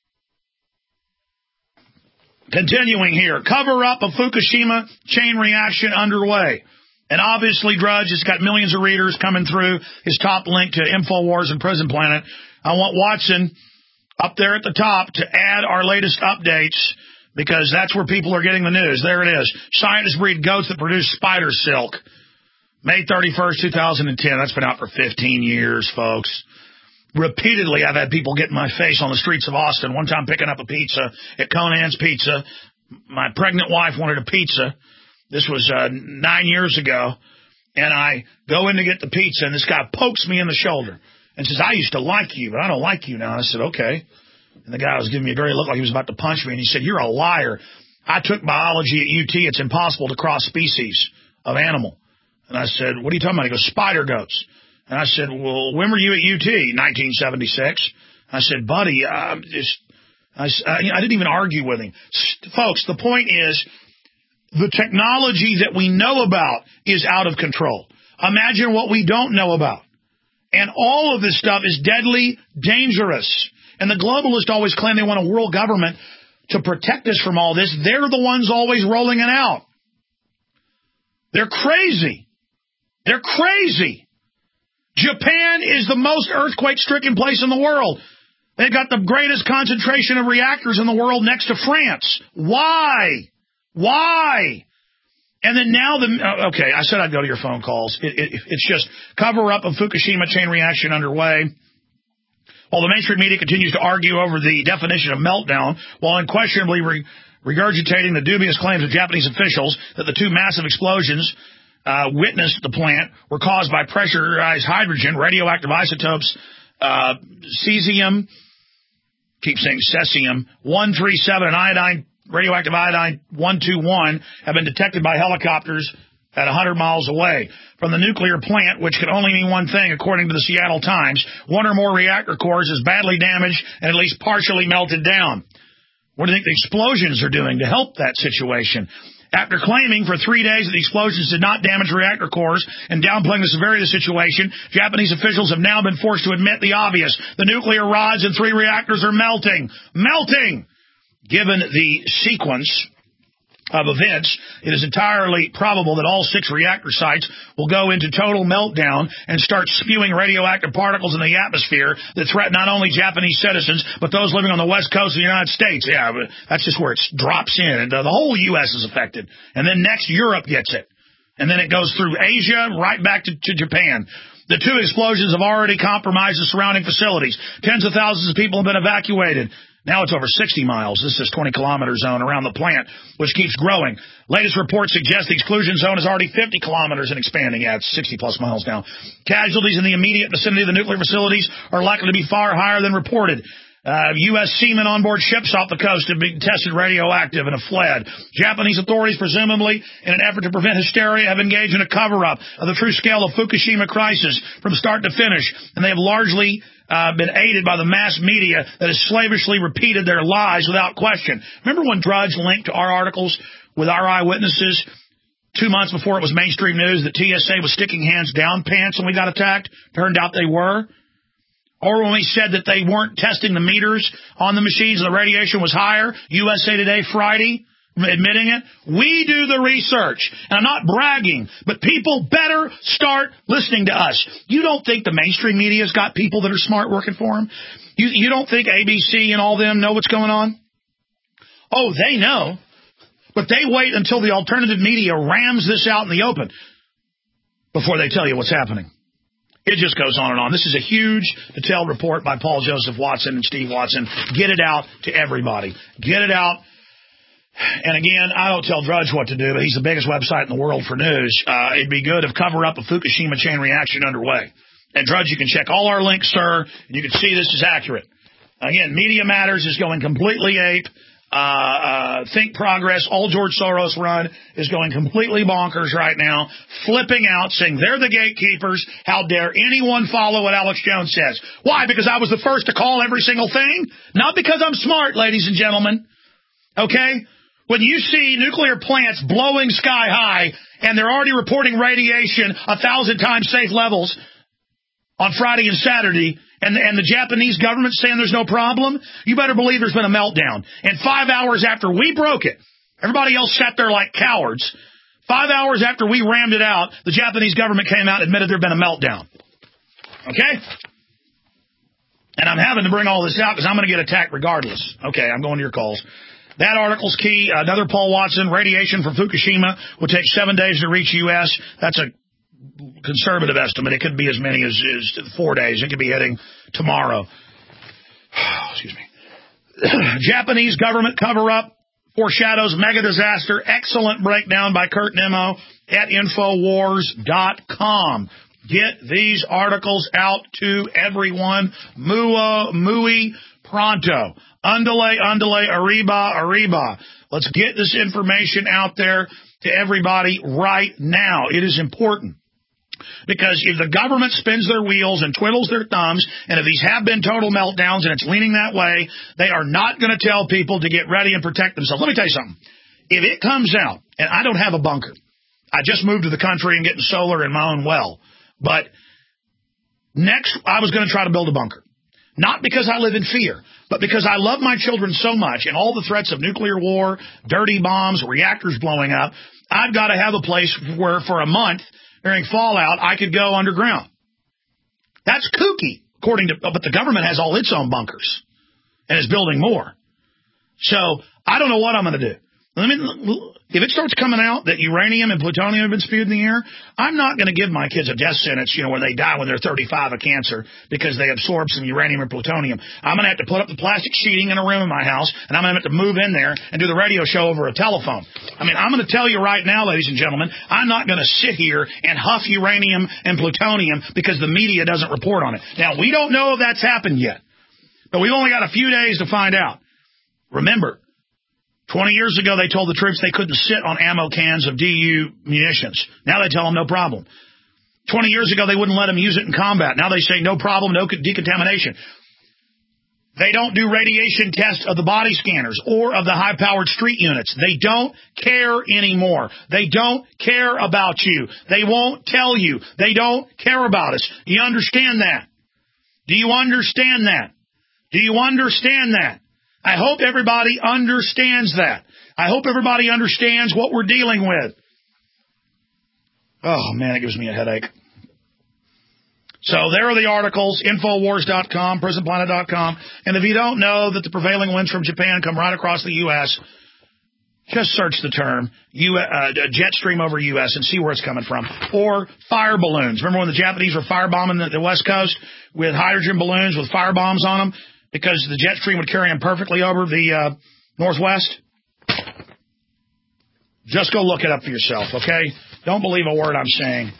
Speaker 2: Continuing here, cover-up of Fukushima chain reaction underway. And obviously, Drudge has got millions of readers coming through his top link to Infowars and Prison Planet. I want Watson up there at the top to add our latest updates because that's where people are getting the news. There it is. Scientists breed goats that produce spider silk. May 31st, 2010. That's been out for 15 years, folks. Repeatedly, I've had people get in my face on the streets of Austin. One time picking up a pizza at Conan's Pizza. My pregnant wife wanted a pizza. This was 9 years ago. And I go in to get the pizza, and this guy pokes me in the shoulder and says, I used to like you, but I don't like you now. And I said, okay. And the guy was giving me a dirty look like he was about to punch me. And he said, you're a liar. I took biology at UT. It's impossible to cross species of animal. And I said, what are you talking about? He goes, spider goats. And I said, well, when were you at UT? 1976. I said, buddy, I didn't even argue with him. Folks, the point is, the technology that we know about is out of control. Imagine what we don't know about. And all of this stuff is deadly dangerous. And the globalists always claim they want a world government to protect us from all this. They're the ones always rolling it out. They're crazy. They're crazy. Japan is the most earthquake-stricken place in the world. They've got the greatest concentration of reactors in the world next to France. Why? Why? And then now okay, I said I'd go to your phone calls. It's just cover-up of Fukushima chain reaction underway. While the mainstream media continues to argue over the definition of meltdown, while unquestionably regurgitating the dubious claims of Japanese officials that the two massive explosions witnessed at the plant were caused by pressurized hydrogen, radioactive isotopes, cesium, keep saying cesium-137, and iodine, radioactive iodine 121 have been detected by helicopters at 100 miles away from the nuclear plant, which could only mean one thing, according to the Seattle Times. One or more reactor cores is badly damaged and at least partially melted down. What do you think the explosions are doing to help that situation? After claiming for 3 days that the explosions did not damage reactor cores and downplaying the severity of the situation, Japanese officials have now been forced to admit the obvious. The nuclear rods in 3 reactors are melting. Melting! Given the sequence of events, it is entirely probable that all 6 reactor sites will go into total meltdown and start spewing radioactive particles in the atmosphere that threaten not only Japanese citizens, but those living on the west coast of the United States. Yeah, but that's just where it drops in, and the whole U.S. is affected. And then next, Europe gets it. And then it goes through Asia right back to Japan. The 2 explosions have already compromised the surrounding facilities. Tens of thousands of people have been evacuated. Now it's over 60 miles. This is 20-kilometer zone around the plant, which keeps growing. Latest reports suggest the exclusion zone is already 50 kilometers and expanding. Yeah, it's 60-plus miles now. Casualties in the immediate vicinity of the nuclear facilities are likely to be far higher than reported. U.S. seamen on board ships off the coast have been tested radioactive and have fled. Japanese authorities, presumably in an effort to prevent hysteria, have engaged in a cover-up of the true scale of Fukushima crisis from start to finish, and they have largely been aided by the mass media that has slavishly repeated their lies without question. Remember when Drudge linked to our articles with our eyewitnesses 2 months before it was mainstream news that TSA was sticking hands down pants when we got attacked? Turned out they were. Or when we said that they weren't testing the meters on the machines and the radiation was higher, USA Today Friday admitting it. We do the research. And I'm not bragging, but people better start listening to us. You don't think the mainstream media's got people that are smart working for them? You don't think ABC and all them know what's going on? Oh, they know. But they wait until the alternative media rams this out in the open before they tell you what's happening. It just goes on and on. This is a huge, detailed report by Paul Joseph Watson and Steve Watson. Get it out to everybody. Get it out. And again, I don't tell Drudge what to do, but he's the biggest website in the world for news. It'd be good if cover-up of Fukushima chain reaction underway. And Drudge, you can check all our links, sir, and you can see this is accurate. Again, Media Matters is going completely ape. Think Progress, all George Soros run, is going completely bonkers right now, flipping out, saying they're the gatekeepers. How dare anyone follow what Alex Jones says? Why? Because I was the first to call every single thing? Not because I'm smart, ladies and gentlemen. Okay? When you see nuclear plants blowing sky high and they're already reporting radiation 1,000 times safe levels on Friday and Saturday, and the Japanese government saying there's no problem, you better believe there's been a meltdown. And 5 hours after we broke it, everybody else sat there like cowards. 5 hours after we rammed it out, the Japanese government came out and admitted there'd been a meltdown. Okay? And I'm having to bring all this out because I'm going to get attacked regardless. Okay, I'm going to your calls. That article's key. Another Paul Watson, radiation from Fukushima will take 7 days to reach U.S. That's a conservative estimate. It could be as many as 4 days. It could be hitting tomorrow. Excuse me. Japanese government cover-up foreshadows mega disaster. Excellent breakdown by Kurt Nimmo at Infowars.com. Get these articles out to everyone. MUI pronto. Andale, arriba. Let's get this information out there to everybody right now. It is important. Because if the government spins their wheels and twiddles their thumbs, and if these have been total meltdowns and it's leaning that way, they are not going to tell people to get ready and protect themselves. Let me tell you something. If it comes out, and I don't have a bunker. I just moved to the country and getting solar in my own well. But next, I was going to try to build a bunker. Not because I live in fear, but because I love my children so much and all the threats of nuclear war, dirty bombs, reactors blowing up, I've got to have a place where for a month during fallout I could go underground. That's kooky, but the government has all its own bunkers and is building more. So I don't know what I'm going to do. If it starts coming out that uranium and plutonium have been spewed in the air, I'm not going to give my kids a death sentence, where they die when they're 35 of cancer because they absorb some uranium or plutonium. I'm going to have to put up the plastic sheeting in a room in my house, and I'm going to have to move in there and do the radio show over a telephone. I'm going to tell you right now, ladies and gentlemen, I'm not going to sit here and huff uranium and plutonium because the media doesn't report on it. Now, we don't know if that's happened yet, but we've only got a few days to find out. Remember, 20 years ago, they told the troops they couldn't sit on ammo cans of DU munitions. Now they tell them no problem. 20 years ago, they wouldn't let them use it in combat. Now they say no problem, no decontamination. They don't do radiation tests of the body scanners or of the high-powered street units. They don't care anymore. They don't care about you. They won't tell you. They don't care about us. Do you understand that? Do you understand that? Do you understand that? I hope everybody understands that. I hope everybody understands what we're dealing with. Oh, man, it gives me a headache. So there are the articles, Infowars.com, PrisonPlanet.com. And if you don't know that the prevailing winds from Japan come right across the U.S., just search the term jet stream over U.S. and see where it's coming from. Or fire balloons. Remember when the Japanese were firebombing the West Coast with hydrogen balloons with fire bombs on them? Because the jet stream would carry them perfectly over the Northwest? Just go look it up for yourself, okay? Don't believe a word I'm saying.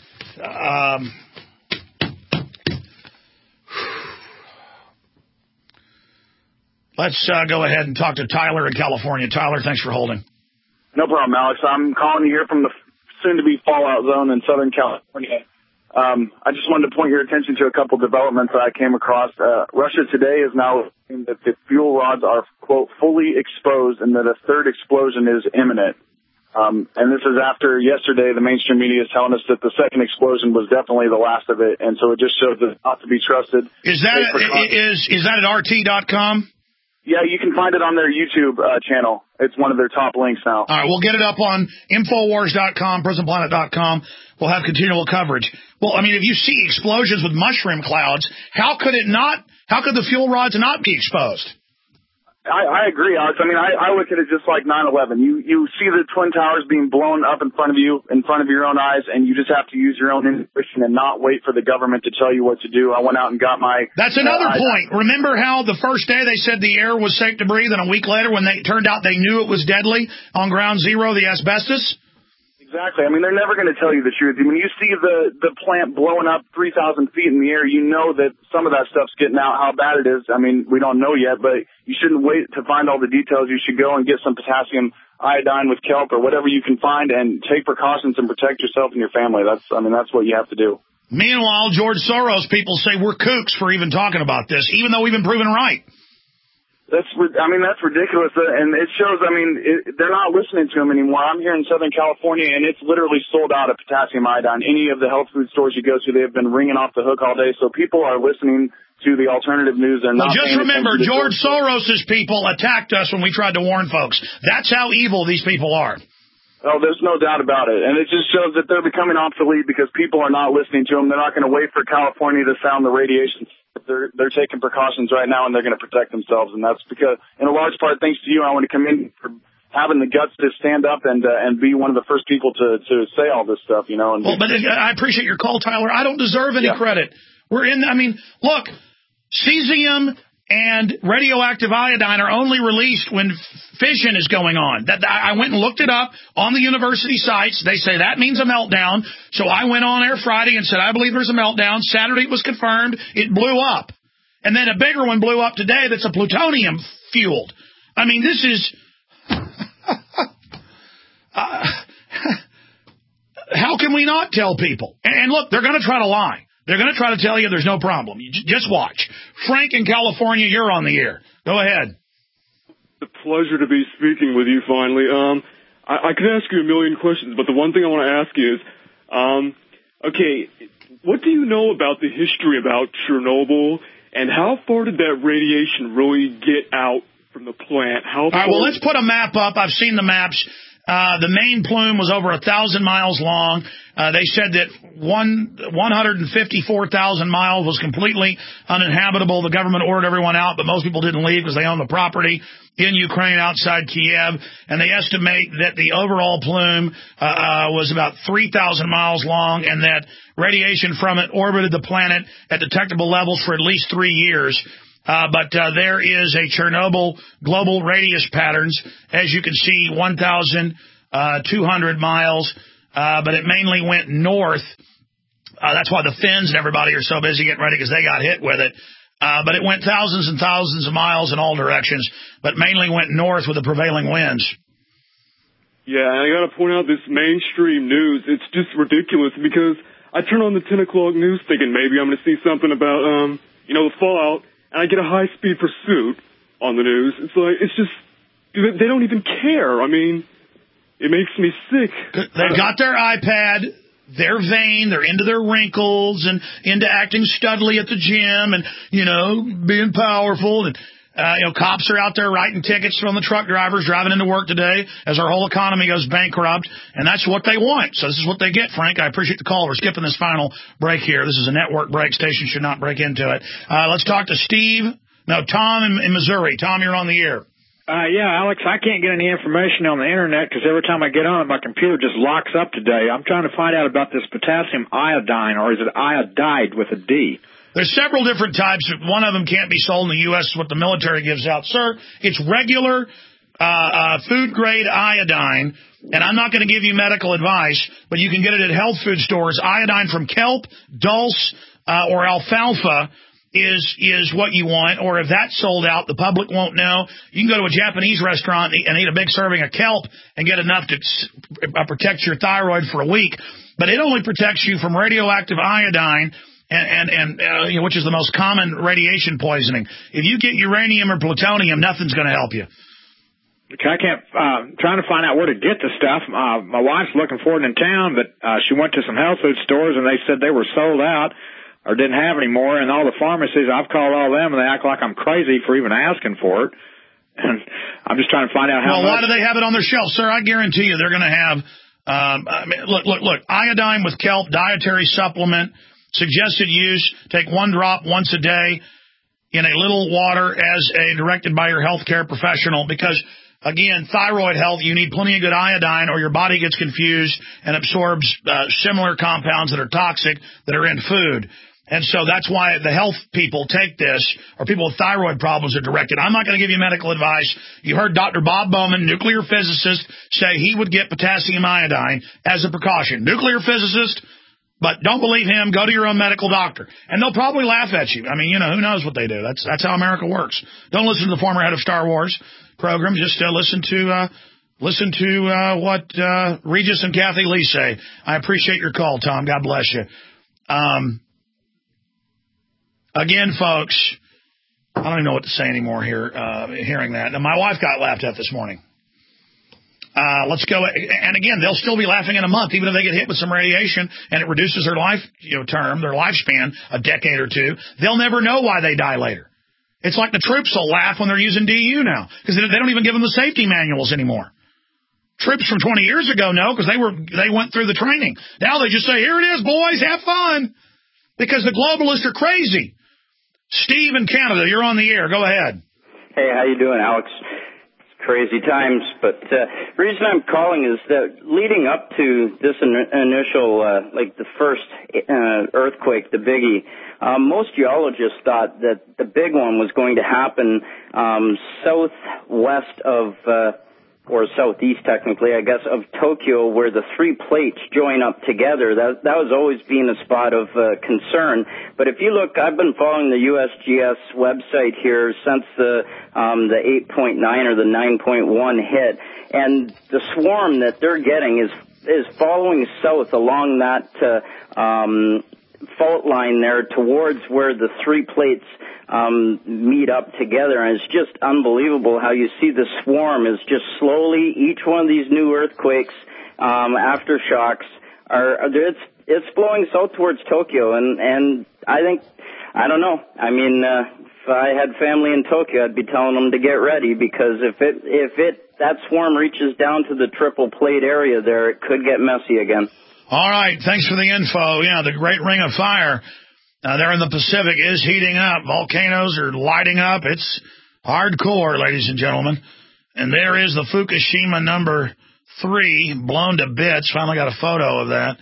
Speaker 2: Let's go ahead and talk to Tyler in California. Tyler, thanks for holding.
Speaker 1: No problem, Alex. I'm calling you here from the soon-to-be fallout zone in Southern California. I just wanted to point your attention to a couple developments that I came across. Russia today is now saying that the fuel rods are, quote, fully exposed and that a third explosion is imminent. And this is after yesterday the mainstream media is telling us that the second explosion was definitely the last of it. And so it just shows that it's not to be trusted. Is that
Speaker 2: at RT.com?
Speaker 1: Yeah, you can find it on their YouTube channel. It's one of their top links now.
Speaker 2: All right, we'll get it up on Infowars.com, PrisonPlanet.com. We'll have continual coverage. Well, if you see explosions with mushroom clouds, how could the fuel rods not be exposed?
Speaker 1: I agree, Alex. I look at it just like 9/11. You see the Twin Towers being blown up in front of you, in front of your own eyes, and you just have to use your own intuition and not wait for the government to tell you what to do. I went out and got my...
Speaker 2: That's another point. Remember how the first day they said the air was safe to breathe, and a week later when it turned out they knew it was deadly on ground zero, the asbestos?
Speaker 1: Exactly. They're never going to tell you the truth. When you see the plant blowing up 3,000 feet in the air, you know that some of that stuff's getting out. How bad it is, we don't know yet, but you shouldn't wait to find all the details. You should go and get some potassium iodine with kelp or whatever you can find and take precautions and protect yourself and your family. That's what you have to do.
Speaker 2: Meanwhile, George Soros people say we're kooks for even talking about this, even though we've been proven right.
Speaker 1: That's ridiculous, and it shows, they're not listening to him anymore. I'm here in Southern California, and it's literally sold out of potassium iodine. Any of the health food stores you go to, they've been ringing off the hook all day, so people are listening to the alternative news. They're not.
Speaker 2: Just remember, George Soros's people attacked us when we tried to warn folks. That's how evil these people are.
Speaker 1: Oh, there's no doubt about it, and it just shows that they're becoming obsolete because people are not listening to them. They're not going to wait for California to sound the radiation. They're taking precautions right now, and they're going to protect themselves, and that's because, in a large part, thanks to you. I want to commend for having the guts to stand up and be one of the first people to say all this stuff, And
Speaker 2: but I appreciate your call, Tyler. I don't deserve any credit. Look, cesium and radioactive iodine are only released when fission is going on. I went and looked it up on the university sites. They say that means a meltdown. So I went on air Friday and said, I believe there's a meltdown. Saturday it was confirmed. It blew up. And then a bigger one blew up today that's a plutonium fueled. I mean, this is... how can we not tell people? And look, they're going to try to lie. They're going to try to tell you there's no problem. You just watch. Frank in California, you're on the air. Go ahead.
Speaker 5: It's a pleasure to be speaking with you finally. I could ask you a million questions, but the one thing I want to ask you is, okay, what do you know about the history about Chernobyl, and how far did that radiation really get out from the plant? All right,
Speaker 2: well, let's put a map up. I've seen the maps. The main plume was over 1,000 miles long. They said that 154,000 miles was completely uninhabitable. The government ordered everyone out, but most people didn't leave because they own the property in Ukraine outside Kiev. And they estimate that the overall plume was about 3,000 miles long, and that radiation from it orbited the planet at detectable levels for at least 3 years. But there is a Chernobyl global radius patterns, as you can see, 1,200 miles, but it mainly went north. That's why the Finns and everybody are so busy getting ready, because they got hit with it. But it went thousands and thousands of miles in all directions, but mainly went north with the prevailing winds.
Speaker 5: Yeah, and I got to point out this mainstream news. It's just ridiculous, because I turn on the 10 o'clock news thinking maybe I'm going to see something about, the fallout. And I get a high-speed pursuit on the news. It's like, it's just, they don't even care. I mean, it makes me sick.
Speaker 2: They've got their iPad, they're vain, they're into their wrinkles, and into acting studly at the gym, and, being powerful, and, cops are out there writing tickets from the truck drivers driving into work today as our whole economy goes bankrupt, and that's what they want. So this is what they get, Frank. I appreciate the call. We're skipping this final break here. This is a network break. Station should not break into it. Let's talk to Tom in Missouri. Tom, you're on the air.
Speaker 7: Yeah, Alex, I can't get any information on the Internet because every time I get on it, my computer just locks up today. I'm trying to find out about this potassium iodine, or is it iodide with a D?
Speaker 2: There's several different types. One of them can't be sold in the U.S., what the military gives out. Sir, it's regular food-grade iodine, and I'm not going to give you medical advice, but you can get it at health food stores. Iodine from kelp, dulse, or alfalfa is what you want, or if that's sold out, the public won't know. You can go to a Japanese restaurant and eat a big serving of kelp and get enough to protect your thyroid for a week, but it only protects you from radioactive iodine, and which is the most common radiation poisoning. If you get uranium or plutonium, nothing's going to help you.
Speaker 7: Okay, I can't, trying to find out where to get the stuff. My wife's looking for it in town, but she went to some health food stores and they said they were sold out or didn't have any more. And all the pharmacies, I've called all them and they act like I'm crazy for even asking for it. And I'm just trying to find out how much.
Speaker 2: Why do they have it on their shelf? Sir, I guarantee you they're going to have, look, iodine with kelp, dietary supplement. Suggested use, take 1 drop once a day in a little water as directed by your healthcare professional, because, again, thyroid health, you need plenty of good iodine or your body gets confused and absorbs similar compounds that are toxic that are in food. And so that's why the health people take this, or people with thyroid problems are directed. I'm not going to give you medical advice. You heard Dr. Bob Bowman, nuclear physicist, say he would get potassium iodine as a precaution. Nuclear physicist. But don't believe him. Go to your own medical doctor. And they'll probably laugh at you. I mean, who knows what they do. That's how America works. Don't listen to the former head of Star Wars program. Just listen to what Regis and Kathy Lee say. I appreciate your call, Tom. God bless you. Again, folks, I don't even know what to say anymore here, hearing that. Now, my wife got laughed at this morning. Let's go. And again, they'll still be laughing in a month, even if they get hit with some radiation and it reduces their life term, their lifespan, a decade or two. They'll never know why they die later. It's like the troops will laugh when they're using DU now, because they don't even give them the safety manuals anymore. Troops from 20 years ago know, because they went through the training. Now they just say, here it is, boys, have fun, because the globalists are crazy. Steve in Canada, you're on the air. Go ahead.
Speaker 8: Hey, how you doing, Alex? Crazy times, but the reason I'm calling is that leading up to this initial, the first earthquake, the biggie, most geologists thought that the big one was going to happen southwest of or southeast technically, I guess, of Tokyo, where the three plates join up together. That was always been a spot of concern. But if you look, I've been following the USGS website here since the 8.9 or the 9.1 hit, and the swarm that they're getting is following south along that fault line there towards where the three plates meet up together, and it's just unbelievable how you see the swarm is just slowly, each one of these new earthquakes, aftershocks, it's flowing south towards Tokyo, and I think, I don't know, I mean, if I had family in Tokyo, I'd be telling them to get ready, because if that swarm reaches down to the triple plate area there, it could get messy again.
Speaker 2: All right, thanks for the info. Yeah, the Great Ring of Fire there in the Pacific is heating up. Volcanoes are lighting up. It's hardcore, ladies and gentlemen. And there is the Fukushima number 3 blown to bits. Finally got a photo of that.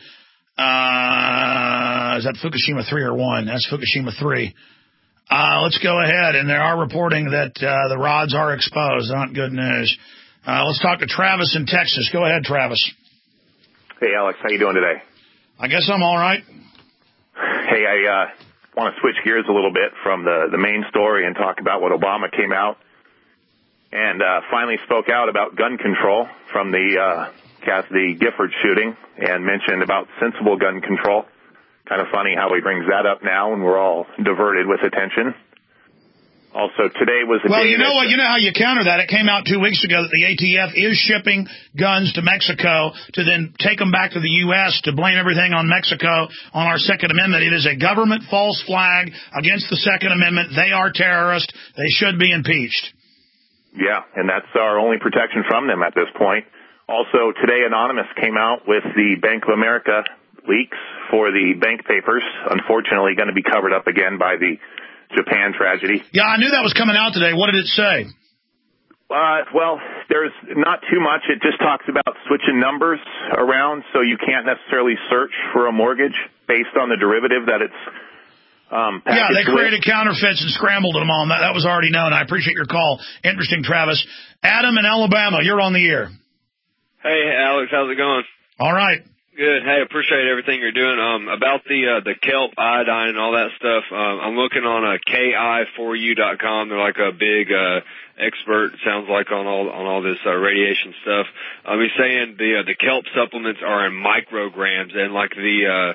Speaker 2: Is that Fukushima 3 or 1? That's Fukushima 3. Let's go ahead. And they are reporting that the rods are exposed. Not good news. Let's talk to Travis in Texas. Go ahead, Travis.
Speaker 6: Hey, Alex. How you doing today?
Speaker 2: I guess I'm all right.
Speaker 6: Hey, I want to switch gears a little bit from the main story and talk about what Obama came out and finally spoke out about gun control from the Cassidy Gifford shooting and mentioned about sensible gun control. Kind of funny how he brings that up now when we're all diverted with attention. Also, today was the day.
Speaker 2: You know what? You know how you counter that? It came out 2 weeks ago that the ATF is shipping guns to Mexico to then take them back to the U.S. to blame everything on Mexico on our Second Amendment. It is a government false flag against the Second Amendment. They are terrorists. They should be impeached.
Speaker 6: Yeah, and that's our only protection from them at this point. Also, today Anonymous came out with the Bank of America leaks for the bank papers. Unfortunately, going to be covered up again by the Japan tragedy.
Speaker 2: Yeah, I knew that was coming out today. What did it say?
Speaker 6: Well, there's not too much. It just talks about switching numbers around so you can't necessarily search for a mortgage based on the derivative that it's packaged. Yeah,
Speaker 2: they created counterfeits and scrambled them all. That was already known. I appreciate your call. Interesting, Travis. Adam in Alabama, you're on the air.
Speaker 9: Hey, Alex, how's it going?
Speaker 2: All right.
Speaker 9: Good. Hey, appreciate everything you're doing. About the kelp, iodine, and all that stuff, I'm looking on ki4u.com. They're like a big expert, sounds like, on all this radiation stuff. He's saying the kelp supplements are in micrograms, and like the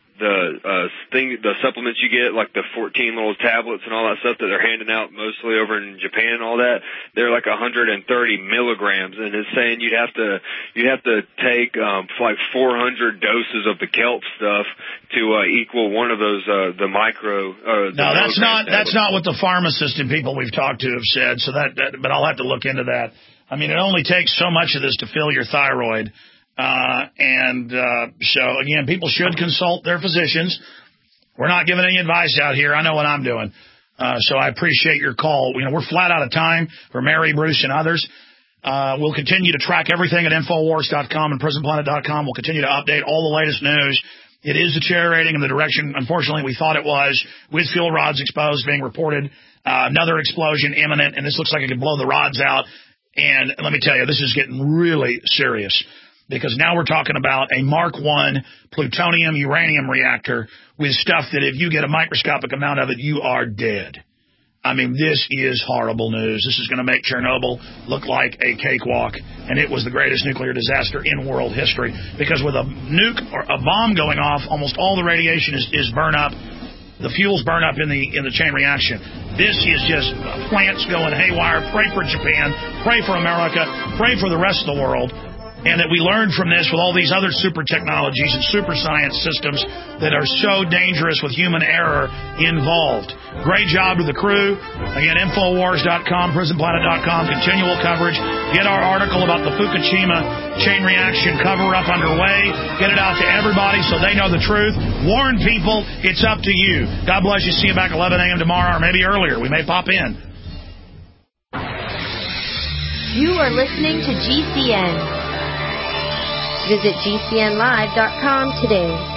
Speaker 9: supplements you get, like the 14 little tablets and all that stuff that they're handing out mostly over in Japan and all that, they're like 130 milligrams, and it's saying you'd have to take like 400 doses of the kelp stuff to equal one of those the micro.
Speaker 2: No, that's not what the pharmacist and people we've talked to have said. So but I'll have to look into that. I mean, it only takes so much of this to fill your thyroid. So again, people should consult their physicians. We're not giving any advice out here. I know what I'm doing. So I appreciate your call. You know, we're flat out of time for Mary, Bruce, and others. We'll continue to track everything at Infowars.com and PrisonPlanet.com. We'll continue to update all the latest news. It is deteriorating in the direction, unfortunately, we thought it was, with fuel rods exposed being reported. Another explosion imminent, and this looks like it could blow the rods out. And let me tell you, this is getting really serious. Because now we're talking about a Mark I plutonium-uranium reactor with stuff that if you get a microscopic amount of it, you are dead. I mean, this is horrible news. This is going to make Chernobyl look like a cakewalk, and it was the greatest nuclear disaster in world history. Because with a nuke or a bomb going off, almost all the radiation is burned up. The fuels burn up in the chain reaction. This is just plants going haywire. Pray for Japan. Pray for America. Pray for the rest of the world. And that we learned from this with all these other super technologies and super science systems that are so dangerous with human error involved. Great job to the crew. Again, Infowars.com, PrisonPlanet.com, continual coverage. Get our article about the Fukushima chain reaction cover-up underway. Get it out to everybody so they know the truth. Warn people. It's up to you. God bless you. See you back at 11 a.m. tomorrow or maybe earlier. We may pop in.
Speaker 10: You are listening to GCN. Visit GCNlive.com today.